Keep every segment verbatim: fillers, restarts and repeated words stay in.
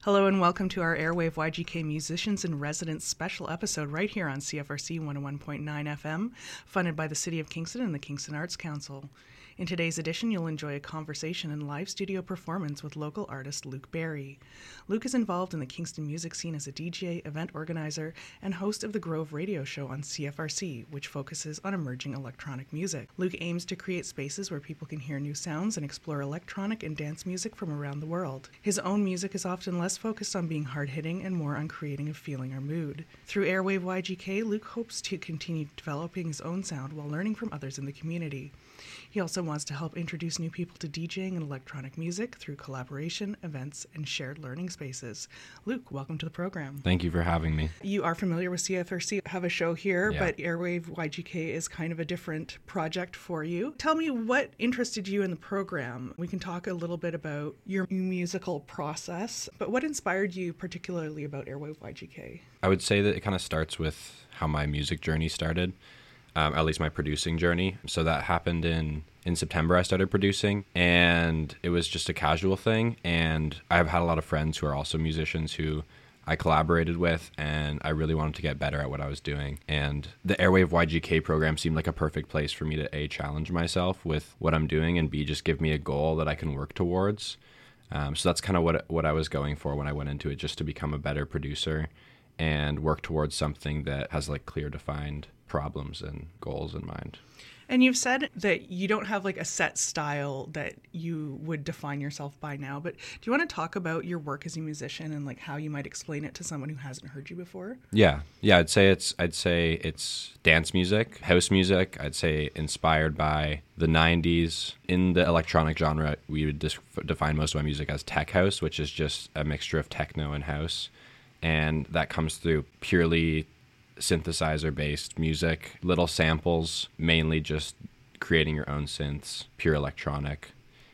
Hello and welcome to our Airwave Y G K Musicians in Residence special episode right here on C F R C one oh one point nine F M, funded by the City of Kingston and the Kingston Arts Council. In today's edition, you'll enjoy a conversation and live studio performance with local artist Luke Berry. Luke is involved in the Kingston music scene as a D J, event organizer, and host of the Grove radio show on C F R C, which focuses on emerging electronic music. Luke aims to create spaces where people can hear new sounds and explore electronic and dance music from around the world. His own music is often less focused on being hard-hitting and more on creating a feeling or mood. Through Airwave Y G K, Luke hopes to continue developing his own sound while learning from others in the community. He also wants to help introduce new people to DJing and electronic music through collaboration, events, and shared learning spaces. Luke, welcome to the program. Thank you for having me. You are familiar with C F R C, have a show here, Yeah. but Airwave Y G K is kind of a different project for you. Tell me what interested you in the program. We can talk a little bit about your musical process, but what inspired you particularly about Airwave Y G K? I would say that it kind of starts with how my music journey started. Um, at least my producing journey. So that happened in, in September. I started producing, and it was just a casual thing. And I've had a lot of friends who are also musicians who I collaborated with, and I really wanted to get better at what I was doing. And the Airwave Y G K program seemed like a perfect place for me to A, challenge myself with what I'm doing, and B, just give me a goal that I can work towards. Um, so that's kind of what what I was going for when I went into it, just to become a better producer and work towards something that has like clear defined problems and goals in mind. And you've said that you don't have like a set style that you would define yourself by now, but do you want to talk about your work as a musician and like how you might explain it to someone who hasn't heard you before? Yeah. Yeah, I'd say it's I'd say it's dance music, house music. I'd say inspired by the nineties. In the electronic genre, we would dis- define most of my music as tech house, which is just a mixture of techno and house. And that comes through purely synthesizer-based music, little samples, mainly just creating your own synths, pure electronic.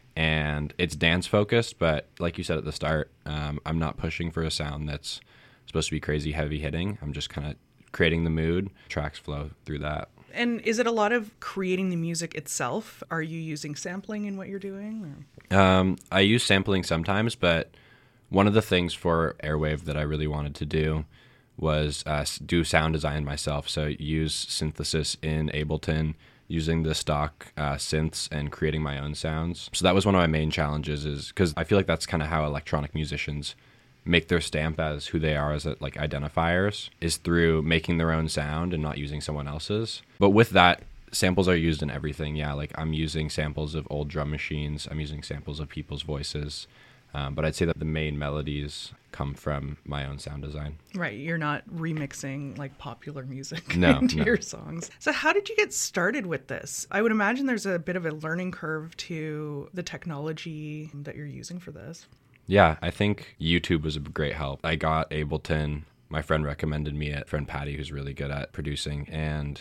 And it's dance-focused, but like you said at the start, um, I'm not pushing for a sound that's supposed to be crazy heavy-hitting. I'm just kind of creating the mood. Tracks flow through that. And is it a lot of creating the music itself? Are you using sampling in what you're doing? Or? Um, I use sampling sometimes, but one of the things for Airwave that I really wanted to do was uh, do sound design myself. So use synthesis in Ableton, using the stock uh, synths and creating my own sounds. So that was one of my main challenges, is because I feel like that's kind of how electronic musicians make their stamp as who they are as like identifiers, is through making their own sound and not using someone else's. But with that, samples are used in everything. Yeah, like I'm using samples of old drum machines. I'm using samples of people's voices. Um, but I'd say that the main melodies come from my own sound design. Right, you're not remixing like popular music No, into no. your songs. So how did you get started with this? I would imagine there's a bit of a learning curve to the technology that you're using for this. Yeah, I think YouTube was a great help. I got Ableton. My friend recommended me a friend Patty, who's really good at producing, and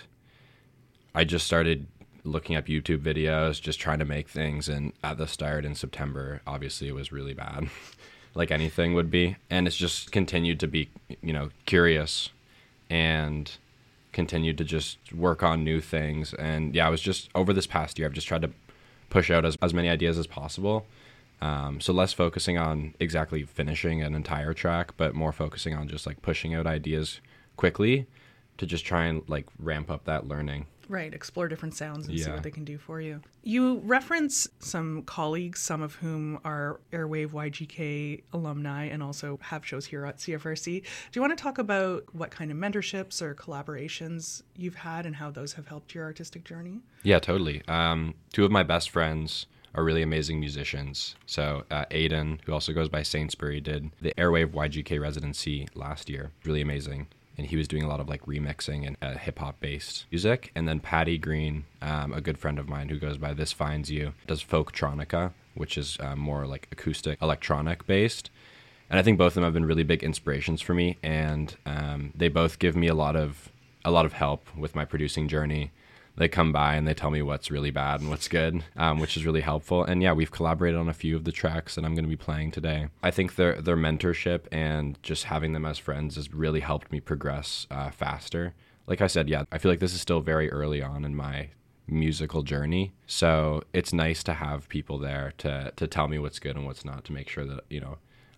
I just started looking up YouTube videos, just trying to make things. And at the start in September, obviously it was really bad, like anything would be. And it's just continued to be, you know, curious and continued to just work on new things. And yeah, I was just, over this past year, I've just tried to push out as, as many ideas as possible. Um, so less focusing on exactly finishing an entire track, but more focusing on just like pushing out ideas quickly to just try and like ramp up that learning. Right, explore different sounds and see Yeah. what they can do for you. You reference some colleagues, some of whom are Airwave Y G K alumni and also have shows here at C F R C. Do you want to talk about what kind of mentorships or collaborations you've had and how those have helped your artistic journey? Yeah, totally. Um, two of my best friends are really amazing musicians. So uh, Aiden, who also goes by Saintsbury, did the Airwave Y G K residency last year. Really amazing. And he was doing a lot of like remixing and uh, hip hop based music. And then Patty Green, um, a good friend of mine who goes by This Finds You, does folktronica, which is uh, more like acoustic electronic based. And I think both of them have been really big inspirations for me. And um, they both give me a lot of a lot of help with my producing journey. They come by and they tell me what's really bad and what's good, um, which is really helpful. And yeah, we've collaborated on a few of the tracks that I'm going to be playing today. I think their their mentorship and just having them as friends has really helped me progress uh, faster. Like I said, yeah, I feel like this is still very early on in my musical journey. So it's nice to have people there to to tell me what's good and what's not, to make sure that, you know,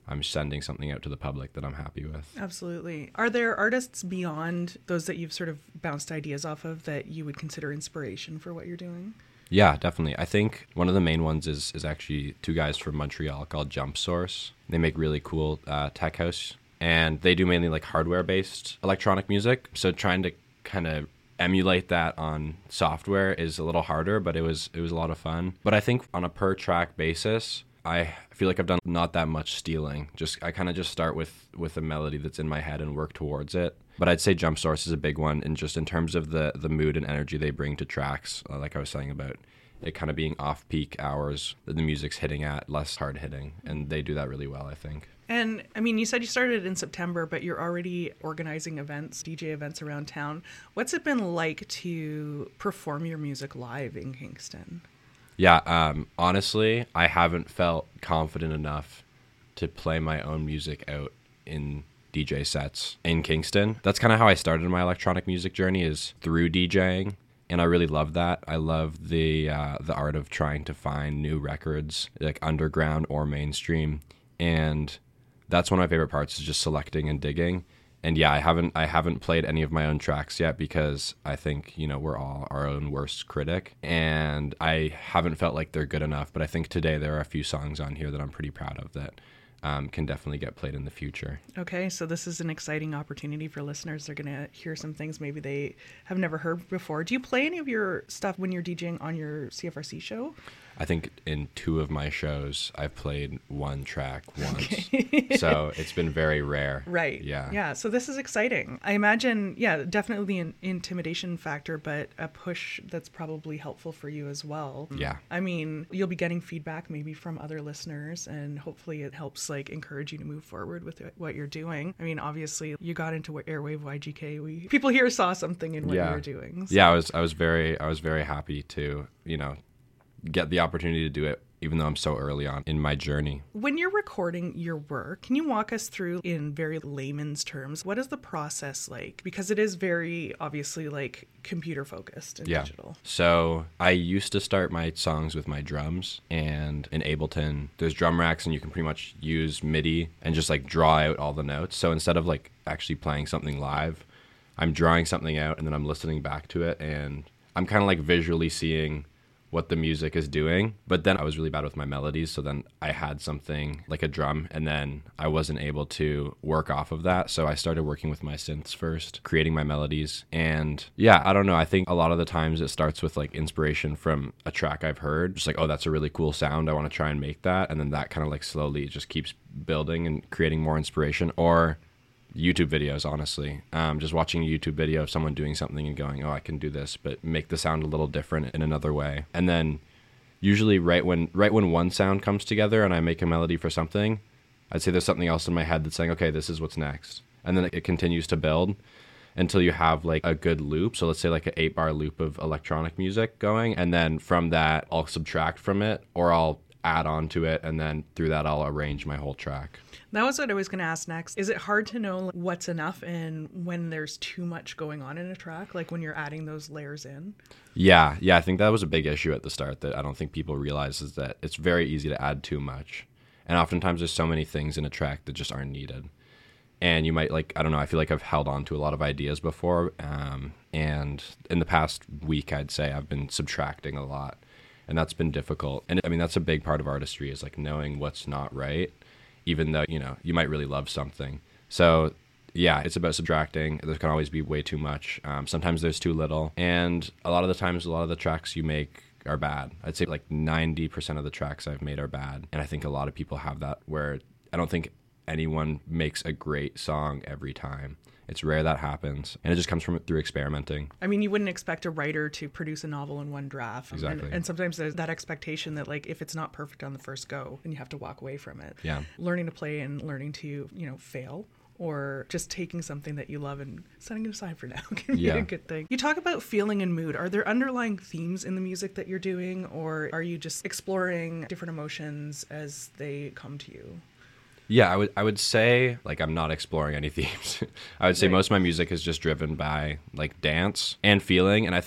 I'm sending something out to the public that I'm happy with. Absolutely. Are there artists beyond those that you've sort of bounced ideas off of that you would consider inspiration for what you're doing? Yeah, definitely. I think one of the main ones is is actually two guys from Montreal called Jump Source. They make really cool uh, tech house, and they do mainly like hardware-based electronic music. So trying to kind of emulate that on software is a little harder, but it was it was a lot of fun. But I think on a per track basis, I feel like I've done not that much stealing. Just I kind of just start with with a melody that's in my head and work towards it. But I'd say Jump Source is a big one, and just in terms of the the mood and energy they bring to tracks, uh, like I was saying about it kind of being off peak hours that the music's hitting at, less hard hitting, and they do that really well, I think. And I mean, you said you started in September, but you're already organizing events, D J events around town. What's it been like to perform your music live in Kingston? Yeah, um, honestly, I haven't felt confident enough to play my own music out in D J sets in Kingston. That's kind of how I started my electronic music journey, is through DJing, and I really love that. I love the uh, the art of trying to find new records, like underground or mainstream, and that's one of my favorite parts, is just selecting and digging. And yeah, I haven't I haven't played any of my own tracks yet because I think, you know, we're all our own worst critic, and I haven't felt like they're good enough. But I think today there are a few songs on here that I'm pretty proud of that um, can definitely get played in the future. Okay, so this is an exciting opportunity for listeners. They're going to hear some things maybe they have never heard before. Do you play any of your stuff when you're DJing on your C F R C show? I think in two of my shows, I've played one track once. Okay. So it's been very rare. Right. Yeah. Yeah. So this is exciting. I imagine, yeah, definitely an intimidation factor, but a push that's probably helpful for you as well. Yeah. I mean, you'll be getting feedback maybe from other listeners, and hopefully it helps like encourage you to move forward with what you're doing. I mean, obviously you got into Airwave Y G K. We people here saw something in what yeah. you were doing. So. Yeah. I was, I was very, I was very happy to, you know, get the opportunity to do it, even though I'm so early on in my journey. When you're recording your work, can you walk us through, in very layman's terms, what is the process like? Because it is very obviously like computer focused and yeah. digital. So I used to start my songs with my drums, and in Ableton, there's drum racks and you can pretty much use MIDI and just like draw out all the notes. So instead of like actually playing something live, I'm drawing something out and then I'm listening back to it, and I'm kind of like visually seeing what the music is doing. But then I was really bad with my melodies, so then I had something like a drum, and then I wasn't able to work off of that. So I started working with my synths first, creating my melodies. And yeah, I don't know, I think a lot of the times it starts with like inspiration from a track I've heard, just like, oh, that's a really cool sound, I want to try and make that. And then that kind of like slowly just keeps building and creating more inspiration. Or YouTube videos, honestly. Um, just watching a YouTube video of someone doing something and going, oh, I can do this, but make the sound a little different in another way. And then usually right when right when one sound comes together and I make a melody for something, I'd say there's something else in my head that's saying, okay, this is what's next. And then it continues to build until you have like a good loop. So let's say like an eight bar loop of electronic music going. And then from that, I'll subtract from it, or I'll add on to it. And then through that, I'll arrange my whole track. That was what I was going to ask next. Is it hard to know what's enough and when there's too much going on in a track, like when you're adding those layers in? Yeah, yeah, I think that was a big issue at the start that I don't think people realize, is that it's very easy to add too much. And oftentimes there's so many things in a track that just aren't needed. And you might like, I don't know, I feel like I've held on to a lot of ideas before. Um, and in the past week, I'd say I've been subtracting a lot. And that's been difficult. And I mean, that's a big part of artistry, is like knowing what's not right, even though, you know, you might really love something. So yeah, it's about subtracting. There can always be way too much. Um, sometimes there's too little. And a lot of the times, a lot of the tracks you make are bad. I'd say like ninety percent of the tracks I've made are bad. And I think a lot of people have that, where I don't think anyone makes a great song every time. It's rare that happens. And it just comes from through experimenting. I mean, you wouldn't expect a writer to produce a novel in one draft. Exactly. And, and sometimes there's that expectation that, like, if it's not perfect on the first go, then you have to walk away from it. Yeah. Learning to play and learning to, you know, fail, or just taking something that you love and setting it aside for now can be yeah. a good thing. You talk about feeling and mood. Are there underlying themes in the music that you're doing, or are you just exploring different emotions as they come to you? Yeah, I would I would say, like, I'm not exploring any themes. I would say right. most of my music is just driven by, like, dance and feeling. And I think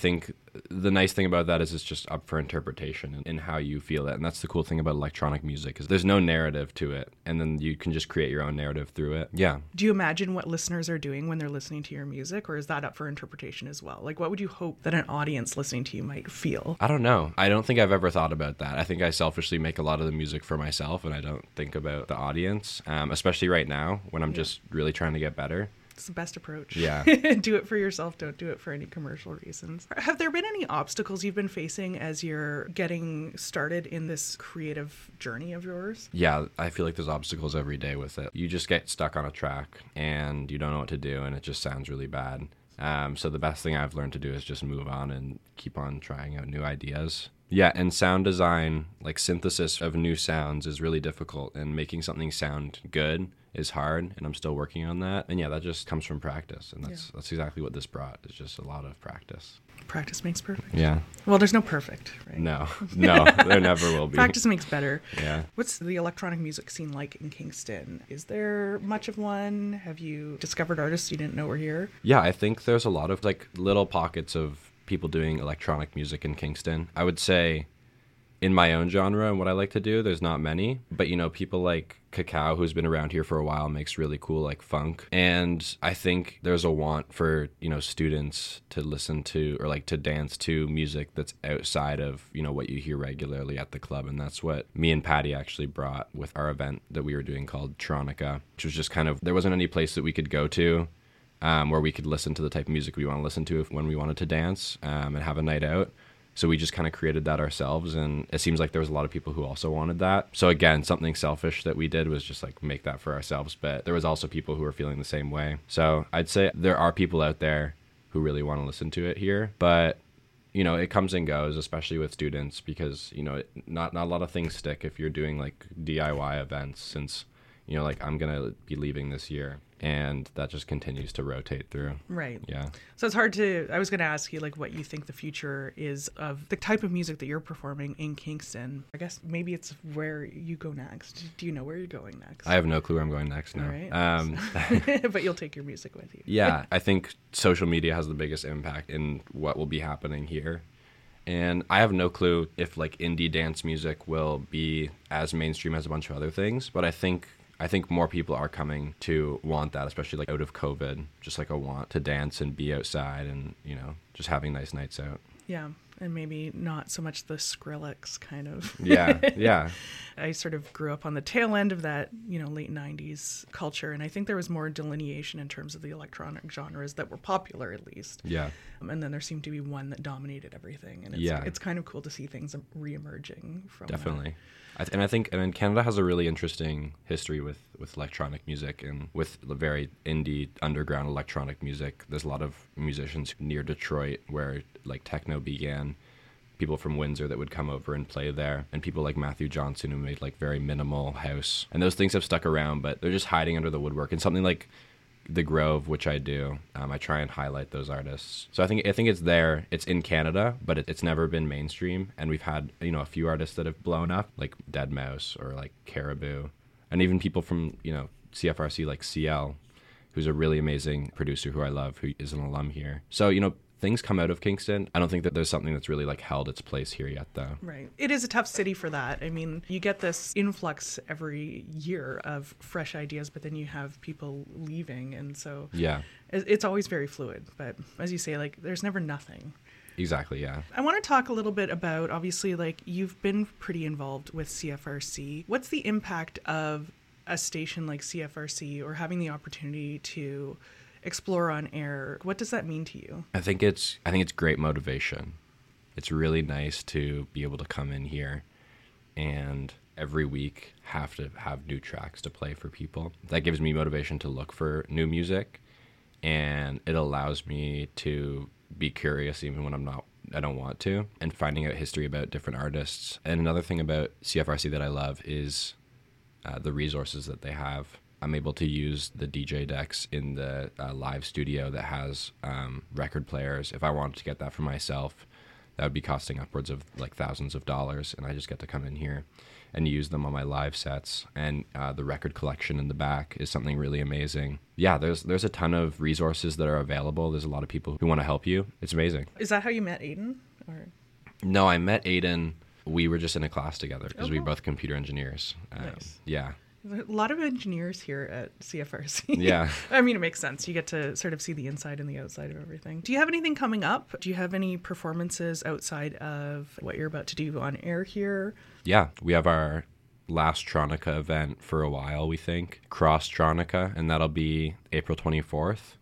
the nice thing about that is it's just up for interpretation in, in how you feel it. And that's the cool thing about electronic music, is there's no narrative to it. And then you can just create your own narrative through it. Yeah. Do you imagine what listeners are doing when they're listening to your music, or is that up for interpretation as well? Like, what would you hope that an audience listening to you might feel? I don't know. I don't think I've ever thought about that. I think I selfishly make a lot of the music for myself, and I don't think about the audience, um, especially right now when I'm yeah. just really trying to get better. It's the best approach. Yeah. Do it for yourself. Don't do it for any commercial reasons. Have there been any obstacles you've been facing as you're getting started in this creative journey of yours? Yeah, I feel like there's obstacles every day with it. You just get stuck on a track and you don't know what to do, and it just sounds really bad. Um, so the best thing I've learned to do is just move on and keep on trying out new ideas. Yeah, and sound design, like synthesis of new sounds, is really difficult, and making something sound good is hard, and I'm still working on that. And yeah, that just comes from practice, and that's yeah. that's exactly what this brought. It's just a lot of practice. Practice makes perfect. Yeah. Well, there's no perfect, right? No, no, there never will be. Practice makes better. Yeah. What's the electronic music scene like in Kingston? Is there much of one? Have you discovered artists you didn't know were here? Yeah, I think there's a lot of like little pockets of people doing electronic music in Kingston. I would say in my own genre and what I like to do, there's not many. But, you know, people like Cacao, who's been around here for a while, makes really cool, like, funk. And I think there's a want for, you know, students to listen to or, like, to dance to music that's outside of, you know, what you hear regularly at the club. And that's what me and Patty actually brought with our event that we were doing called Tronica, which was just kind of, there wasn't any place that we could go to um, where we could listen to the type of music we want to listen to if, when we wanted to dance um, and have a night out. So we just kind of created that ourselves, and it seems like there was a lot of people who also wanted that. So again, something selfish that we did was just like make that for ourselves, but there was also people who were feeling the same way. So I'd say there are people out there who really want to listen to it here, but you know, it comes and goes, especially with students, because, you know, not, not a lot of things stick if you're doing like D I Y events, since, you know, like I'm going to be leaving this year. And that just continues to rotate through. Right. Yeah. So it's hard to, I was going to ask you like what you think the future is of the type of music that you're performing in Kingston. I guess maybe it's where you go next. Do you know where you're going next? I have no clue where I'm going next now. All right. Um, but you'll take your music with you. Yeah. I think social media has the biggest impact in what will be happening here. And I have no clue if like indie dance music will be as mainstream as a bunch of other things, but I think I think more people are coming to want that, especially like out of COVID, just like a want to dance and be outside and, you know, just having nice nights out. Yeah. And maybe not so much the Skrillex kind of. Yeah. Yeah. I sort of grew up on the tail end of that, you know, late nineties culture. And I think there was more delineation in terms of the electronic genres that were popular, at least. Yeah. Um, and then there seemed to be one that dominated everything. And it's, yeah. it's kind of cool to see things reemerging from Definitely. that. I th- and I think, and then Canada has a really interesting history with, with electronic music and with the very indie underground electronic music. There's a lot of musicians near Detroit where like techno began, people from Windsor that would come over and play there, and people like Matthew Johnson who made like very minimal house. And those things have stuck around, but they're just hiding under the woodwork. And something like The Grove, which I do, um, I try and highlight those artists. So I think I think it's there. It's in Canada, but it, it's never been mainstream. And we've had, you know, a few artists that have blown up, like Dead Mouse or like Caribou, and even people from, you know, C F R C like C L, who's a really amazing producer who I love, who is an alum here. So, you know, things come out of Kingston. I don't think that there's something that's really like held its place here yet, though. Right. It is a tough city for that. I mean, you get this influx every year of fresh ideas, but then you have people leaving. And so yeah, it's always very fluid. But as you say, like, there's never nothing. Exactly, yeah. I want to talk a little bit about, obviously, like, you've been pretty involved with C F R C. What's the impact of a station like C F R C or having the opportunity to explore on air? What does that mean to you? I think it's I think it's great motivation. It's really nice to be able to come in here and every week have to have new tracks to play for people. That gives me motivation to look for new music, and it allows me to be curious even when I'm not I don't want to, and finding out history about different artists. And another thing about C F R C that I love is uh, the resources that they have. I'm able to use the D J decks in the uh, live studio that has um, record players if I wanted to get that for myself. that would be costing upwards of like thousands of dollars. And I just get to come in here and use them on my live sets. And uh, the record collection in the back is something really amazing. Yeah, there's there's a ton of resources that are available. There's a lot of people who want to help you. It's amazing. Is that how you met Aiden? Or? No, I met Aiden. We were just in a class together because Oh, we cool. were both computer engineers. Um, Nice. Yeah. There's a lot of engineers here at C F R C. Yeah. I mean, it makes sense. You get to sort of see the inside and the outside of everything. Do you have anything coming up? Do you have any performances outside of what you're about to do on air here? Yeah, we have our last Tronica event for a while, we think. Cross Tronica, and that'll be April twenty-fourth.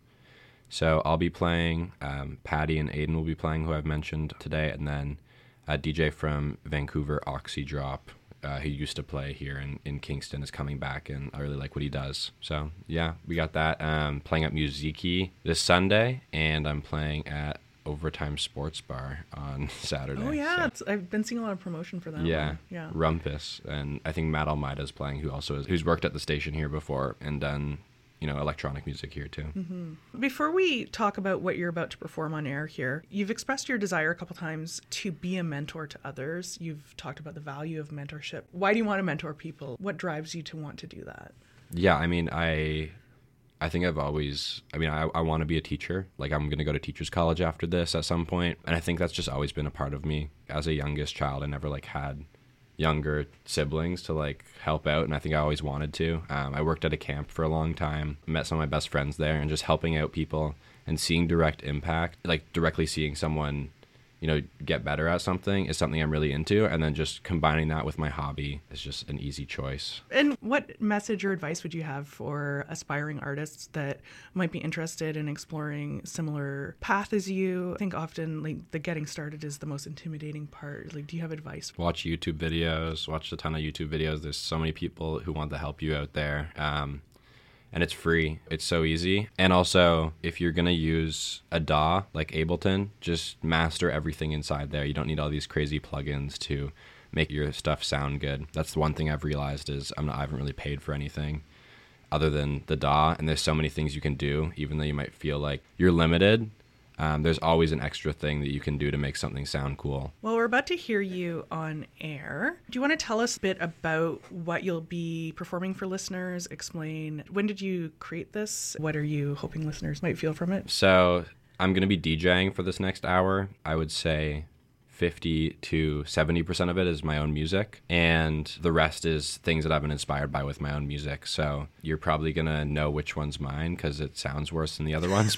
So I'll be playing, um, Patty and Aiden will be playing, who I've mentioned today, and then a D J from Vancouver, Oxydrop, uh, who used to play here in, in Kingston, is coming back, and I really like what he does. So, yeah, we got that. Um, playing at Muziki this Sunday, and I'm playing at Overtime Sports Bar on Saturday. Oh, yeah. So, It's, I've been seeing a lot of promotion for that yeah, one. Yeah. Rumpus, and I think Matt Almeida's playing, who also is, who's worked at the station here before and done, you know, electronic music here too. Mm-hmm. Before we talk about what you're about to perform on air here, you've expressed your desire a couple times to be a mentor to others. You've talked about the value of mentorship. Why do you want to mentor people? What drives you to want to do that? Yeah, I mean, I I think I've always, I mean, I, I want to be a teacher. Like, I'm going to go to teacher's college after this at some point. And I think that's just always been a part of me. As a youngest child, I never, like, had younger siblings to, like, help out. And I think I always wanted to. Um, I worked at a camp for a long time, met some of my best friends there, and just helping out people and seeing direct impact, like, directly seeing someone, you know, get better at something is something I'm really into. And then just combining that with my hobby is just an easy choice. And what message or advice would you have for aspiring artists that might be interested in exploring similar path as you? I think often like the getting started is the most intimidating part. Like, do you have advice? Watch YouTube videos, watch a ton of YouTube videos. There's so many people who want to help you out there. Um, and it's free. It's so easy. And also, if you're going to use a D A W like Ableton, just master everything inside there. You don't need all these crazy plugins to make your stuff sound good. That's the one thing I've realized is I'm not, I haven't really paid for anything other than the D A W. And there's so many things you can do, even though you might feel like you're limited. Um, there's always an extra thing that you can do to make something sound cool. Well, we're about to hear you on air. Do you want to tell us a bit about what you'll be performing for listeners? Explain, when did you create this? What are you hoping listeners might feel from it? So I'm going to be DJing for this next hour. I would say fifty to seventy percent of it is my own music, and the rest is things that I've been inspired by with my own music. So you're probably going to know which one's mine because it sounds worse than the other ones.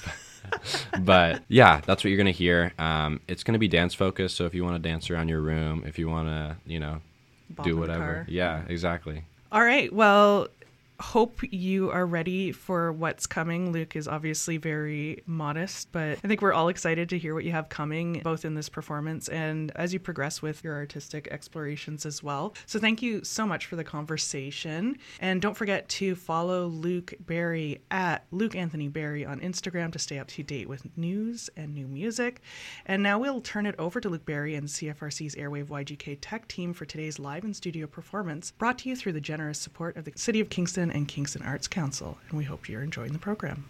But yeah, that's what you're going to hear. Um, it's going to be dance focused. So if you want to dance around your room, if you want to, you know, Bop do in the whatever. car. Yeah, exactly. All right. Well, hope you are ready for what's coming. Luke is obviously very modest, but I think we're all excited to hear what you have coming, both in this performance and as you progress with your artistic explorations as well. So thank you so much for the conversation. And don't forget to follow Luke Barry at Luke Anthony Barry on Instagram to stay up to date with news and new music. And now we'll turn it over to Luke Barry and C F R C's Airwave Y G K Tech team for today's live in studio performance, brought to you through the generous support of the City of Kingston and Kingston Arts Council, and we hope you're enjoying the program.